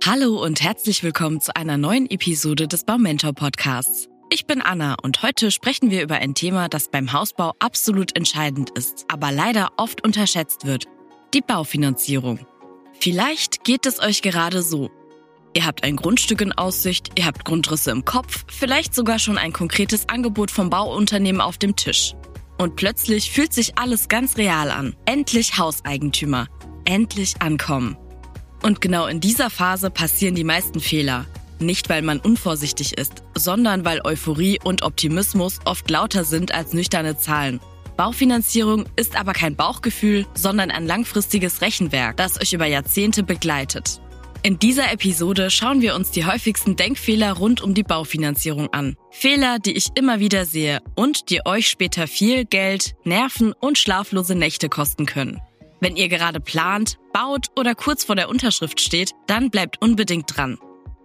Hallo und herzlich willkommen zu einer neuen Episode des Baumentor Podcasts. Ich bin Anna und heute sprechen wir über ein Thema, das beim Hausbau absolut entscheidend ist, aber leider oft unterschätzt wird: die Baufinanzierung. Vielleicht geht es euch gerade so. Ihr habt ein Grundstück in Aussicht, ihr habt Grundrisse im Kopf, vielleicht sogar schon ein konkretes Angebot vom Bauunternehmen auf dem Tisch. Und plötzlich fühlt sich alles ganz real an. Endlich Hauseigentümer. Endlich ankommen. Und genau in dieser Phase passieren die meisten Fehler. Nicht, weil man unvorsichtig ist, sondern weil Euphorie und Optimismus oft lauter sind als nüchterne Zahlen. Baufinanzierung ist aber kein Bauchgefühl, sondern ein langfristiges Rechenwerk, das euch über Jahrzehnte begleitet. In dieser Episode schauen wir uns die häufigsten Denkfehler rund um die Baufinanzierung an. Fehler, die ich immer wieder sehe und die euch später viel Geld, Nerven und schlaflose Nächte kosten können. Wenn ihr gerade plant, baut oder kurz vor der Unterschrift steht, dann bleibt unbedingt dran.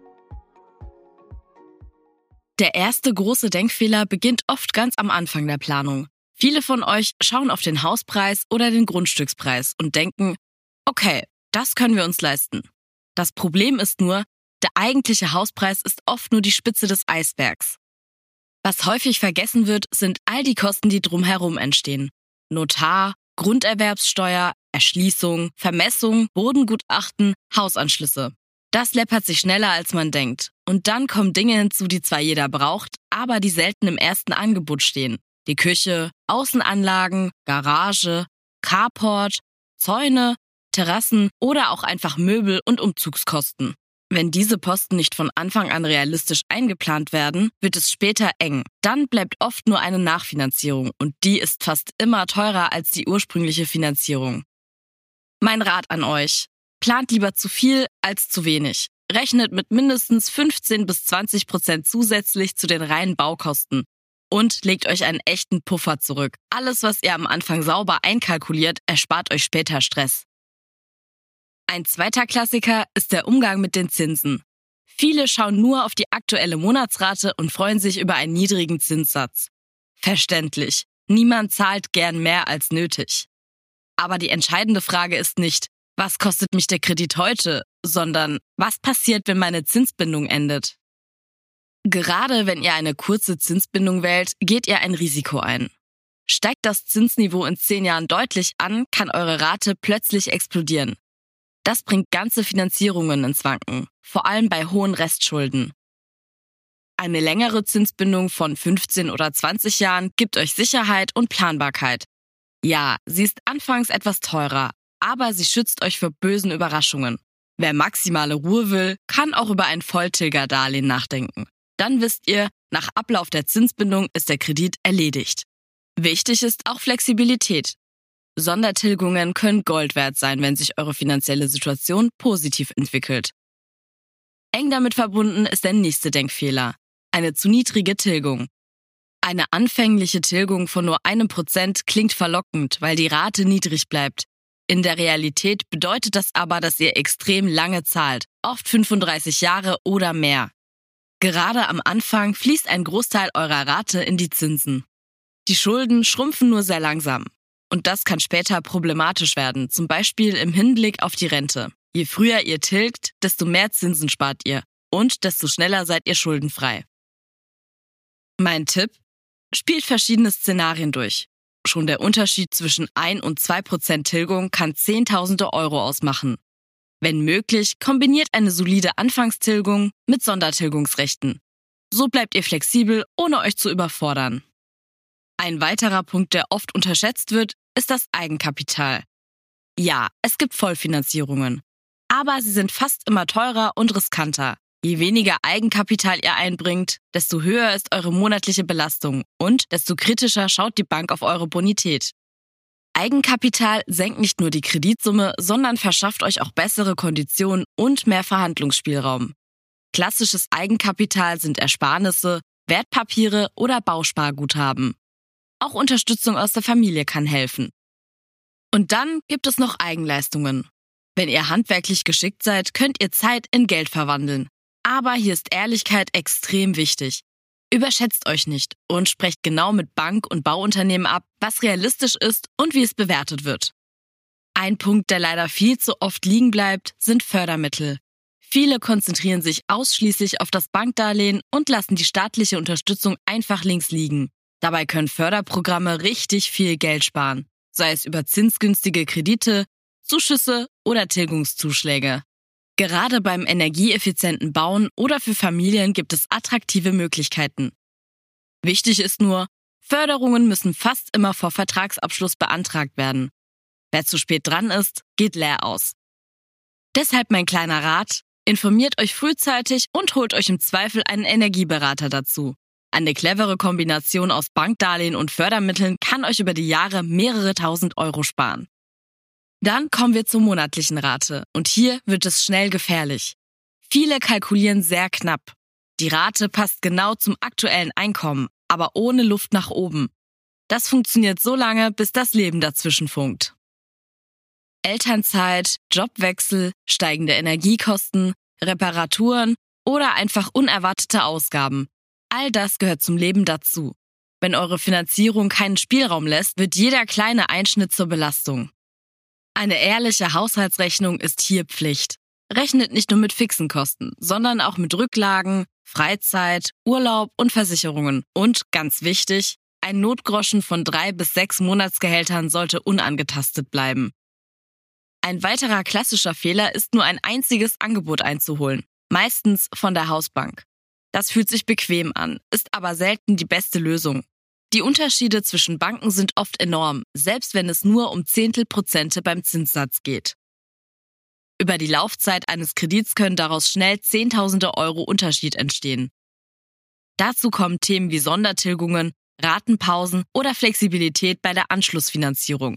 Der erste große Denkfehler beginnt oft ganz am Anfang der Planung. Viele von euch schauen auf den Hauspreis oder den Grundstückspreis und denken, okay, das können wir uns leisten. Das Problem ist nur, der eigentliche Hauspreis ist oft nur die Spitze des Eisbergs. Was häufig vergessen wird, sind all die Kosten, die drumherum entstehen. Notar, Grunderwerbssteuer, Erschließung, Vermessung, Bodengutachten, Hausanschlüsse. Das läppert sich schneller, als man denkt. Und dann kommen Dinge hinzu, die zwar jeder braucht, aber die selten im ersten Angebot stehen. Die Küche, Außenanlagen, Garage, Carport, Zäune, Terrassen oder auch einfach Möbel und Umzugskosten. Wenn diese Posten nicht von Anfang an realistisch eingeplant werden, wird es später eng. Dann bleibt oft nur eine Nachfinanzierung und die ist fast immer teurer als die ursprüngliche Finanzierung. Mein Rat an euch: Plant lieber zu viel als zu wenig. Rechnet mit mindestens 15-20% zusätzlich zu den reinen Baukosten. Und legt euch einen echten Puffer zurück. Alles, was ihr am Anfang sauber einkalkuliert, erspart euch später Stress. Ein zweiter Klassiker ist der Umgang mit den Zinsen. Viele schauen nur auf die aktuelle Monatsrate und freuen sich über einen niedrigen Zinssatz. Verständlich. Niemand zahlt gern mehr als nötig. Aber die entscheidende Frage ist nicht, was kostet mich der Kredit heute, sondern was passiert, wenn meine Zinsbindung endet? Gerade wenn ihr eine kurze Zinsbindung wählt, geht ihr ein Risiko ein. Steigt das Zinsniveau in 10 Jahren deutlich an, kann eure Rate plötzlich explodieren. Das bringt ganze Finanzierungen ins Wanken, vor allem bei hohen Restschulden. Eine längere Zinsbindung von 15 oder 20 Jahren gibt euch Sicherheit und Planbarkeit. Ja, sie ist anfangs etwas teurer, aber sie schützt euch vor bösen Überraschungen. Wer maximale Ruhe will, kann auch über ein Volltilgerdarlehen nachdenken. Dann wisst ihr, nach Ablauf der Zinsbindung ist der Kredit erledigt. Wichtig ist auch Flexibilität. Sondertilgungen können Gold wert sein, wenn sich eure finanzielle Situation positiv entwickelt. Eng damit verbunden ist der nächste Denkfehler: eine zu niedrige Tilgung. Eine anfängliche Tilgung von nur 1% klingt verlockend, weil die Rate niedrig bleibt. In der Realität bedeutet das aber, dass ihr extrem lange zahlt, oft 35 Jahre oder mehr. Gerade am Anfang fließt ein Großteil eurer Rate in die Zinsen. Die Schulden schrumpfen nur sehr langsam. Und das kann später problematisch werden, zum Beispiel im Hinblick auf die Rente. Je früher ihr tilgt, desto mehr Zinsen spart ihr und desto schneller seid ihr schuldenfrei. Mein Tipp: Spielt verschiedene Szenarien durch. Schon der Unterschied zwischen 1 und 2% Tilgung kann Zehntausende Euro ausmachen. Wenn möglich, kombiniert eine solide Anfangstilgung mit Sondertilgungsrechten. So bleibt ihr flexibel, ohne euch zu überfordern. Ein weiterer Punkt, der oft unterschätzt wird, ist das Eigenkapital. Ja, es gibt Vollfinanzierungen, aber sie sind fast immer teurer und riskanter. Je weniger Eigenkapital ihr einbringt, desto höher ist eure monatliche Belastung und desto kritischer schaut die Bank auf eure Bonität. Eigenkapital senkt nicht nur die Kreditsumme, sondern verschafft euch auch bessere Konditionen und mehr Verhandlungsspielraum. Klassisches Eigenkapital sind Ersparnisse, Wertpapiere oder Bausparguthaben. Auch Unterstützung aus der Familie kann helfen. Und dann gibt es noch Eigenleistungen. Wenn ihr handwerklich geschickt seid, könnt ihr Zeit in Geld verwandeln. Aber hier ist Ehrlichkeit extrem wichtig. Überschätzt euch nicht und sprecht genau mit Bank und Bauunternehmen ab, was realistisch ist und wie es bewertet wird. Ein Punkt, der leider viel zu oft liegen bleibt, sind Fördermittel. Viele konzentrieren sich ausschließlich auf das Bankdarlehen und lassen die staatliche Unterstützung einfach links liegen. Dabei können Förderprogramme richtig viel Geld sparen, sei es über zinsgünstige Kredite, Zuschüsse oder Tilgungszuschläge. Gerade beim energieeffizienten Bauen oder für Familien gibt es attraktive Möglichkeiten. Wichtig ist nur, Förderungen müssen fast immer vor Vertragsabschluss beantragt werden. Wer zu spät dran ist, geht leer aus. Deshalb mein kleiner Rat: Informiert euch frühzeitig und holt euch im Zweifel einen Energieberater dazu. Eine clevere Kombination aus Bankdarlehen und Fördermitteln kann euch über die Jahre mehrere tausend Euro sparen. Dann kommen wir zur monatlichen Rate und hier wird es schnell gefährlich. Viele kalkulieren sehr knapp. Die Rate passt genau zum aktuellen Einkommen, aber ohne Luft nach oben. Das funktioniert so lange, bis das Leben dazwischen funkt. Elternzeit, Jobwechsel, steigende Energiekosten, Reparaturen oder einfach unerwartete Ausgaben. All das gehört zum Leben dazu. Wenn eure Finanzierung keinen Spielraum lässt, wird jeder kleine Einschnitt zur Belastung. Eine ehrliche Haushaltsrechnung ist hier Pflicht. Rechnet nicht nur mit fixen Kosten, sondern auch mit Rücklagen, Freizeit, Urlaub und Versicherungen. Und, ganz wichtig, ein Notgroschen von 3 bis 6 Monatsgehältern sollte unangetastet bleiben. Ein weiterer klassischer Fehler ist, nur ein einziges Angebot einzuholen, meistens von der Hausbank. Das fühlt sich bequem an, ist aber selten die beste Lösung. Die Unterschiede zwischen Banken sind oft enorm, selbst wenn es nur um Zehntelprozente beim Zinssatz geht. Über die Laufzeit eines Kredits können daraus schnell Zehntausende Euro Unterschied entstehen. Dazu kommen Themen wie Sondertilgungen, Ratenpausen oder Flexibilität bei der Anschlussfinanzierung.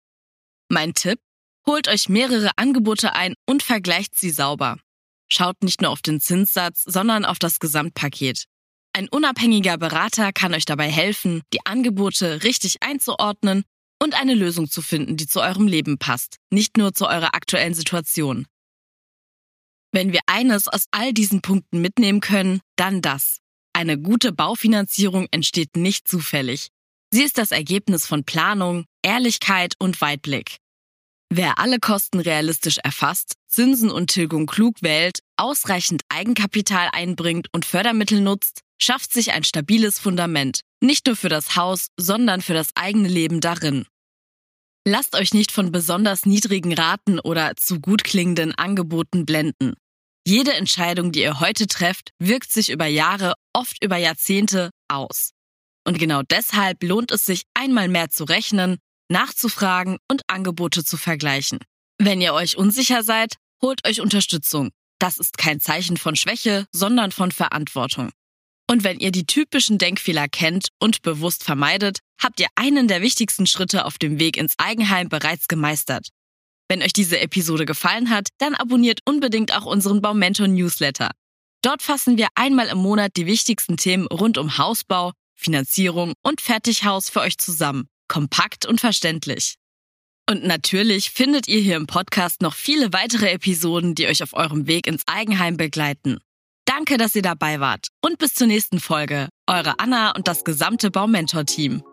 Mein Tipp: Holt euch mehrere Angebote ein und vergleicht sie sauber. Schaut nicht nur auf den Zinssatz, sondern auf das Gesamtpaket. Ein unabhängiger Berater kann euch dabei helfen, die Angebote richtig einzuordnen und eine Lösung zu finden, die zu eurem Leben passt, nicht nur zu eurer aktuellen Situation. Wenn wir eines aus all diesen Punkten mitnehmen können, dann das: Eine gute Baufinanzierung entsteht nicht zufällig. Sie ist das Ergebnis von Planung, Ehrlichkeit und Weitblick. Wer alle Kosten realistisch erfasst, Zinsen und Tilgung klug wählt, ausreichend Eigenkapital einbringt und Fördermittel nutzt, schafft sich ein stabiles Fundament, nicht nur für das Haus, sondern für das eigene Leben darin. Lasst euch nicht von besonders niedrigen Raten oder zu gut klingenden Angeboten blenden. Jede Entscheidung, die ihr heute trefft, wirkt sich über Jahre, oft über Jahrzehnte aus. Und genau deshalb lohnt es sich, einmal mehr zu rechnen, nachzufragen und Angebote zu vergleichen. Wenn ihr euch unsicher seid, holt euch Unterstützung. Das ist kein Zeichen von Schwäche, sondern von Verantwortung. Und wenn ihr die typischen Denkfehler kennt und bewusst vermeidet, habt ihr einen der wichtigsten Schritte auf dem Weg ins Eigenheim bereits gemeistert. Wenn euch diese Episode gefallen hat, dann abonniert unbedingt auch unseren Baumentor Newsletter. Dort fassen wir einmal im Monat die wichtigsten Themen rund um Hausbau, Finanzierung und Fertighaus für euch zusammen. Kompakt und verständlich. Und natürlich findet ihr hier im Podcast noch viele weitere Episoden, die euch auf eurem Weg ins Eigenheim begleiten. Danke, dass ihr dabei wart und bis zur nächsten Folge. Eure Anna und das gesamte Baumentor-Team.